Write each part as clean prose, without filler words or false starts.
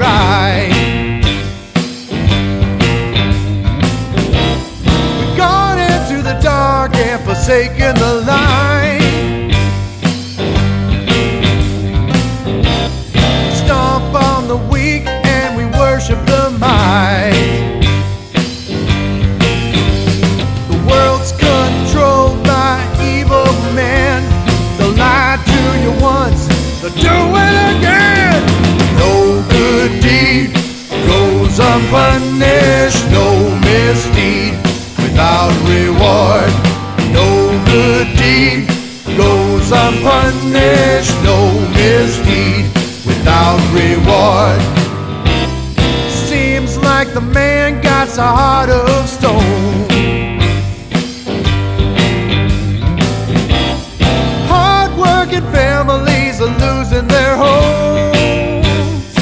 right. We've gone into the dark and forsaken the light. We stomp on the weak and we worship the might. The world's controlled by evil men. They'll lie to you once, they'll do it again. No good deed goes unpunished, no misdeed without reward. No good deed goes unpunished, no misdeed without reward. Seems like the man got a heart of stone. Hard-working families are losing their homes,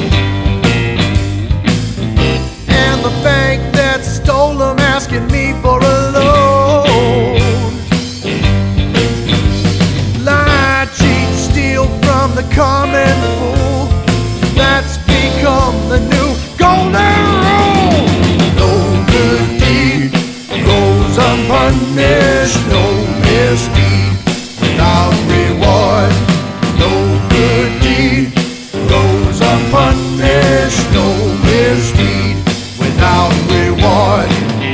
and the bank that stole them asking me for a loan. Lie, cheat, steal from the common fool. That's become the new golden rule. No good deed goes unpunished, no misdeed without reward. No good deed goes unpunished, no misdeed without reward.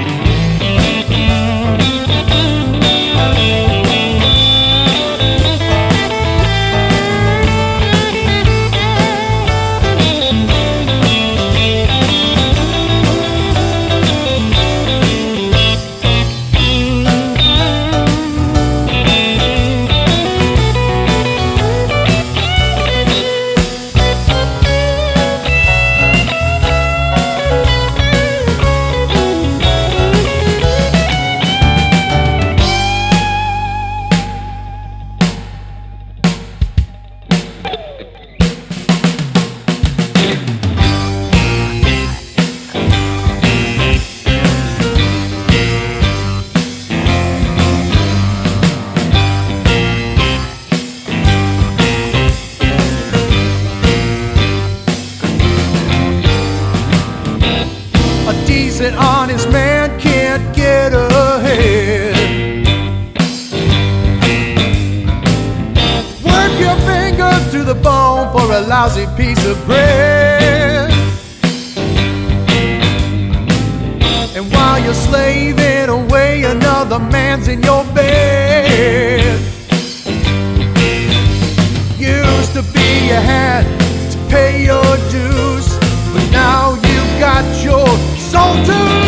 A decent, honest man can't get ahead. Work your fingers to the bone for a lousy piece of bread. And while you're slaving away, another man's in your bed. Used to be you had to pay your dues, but now you got your soul to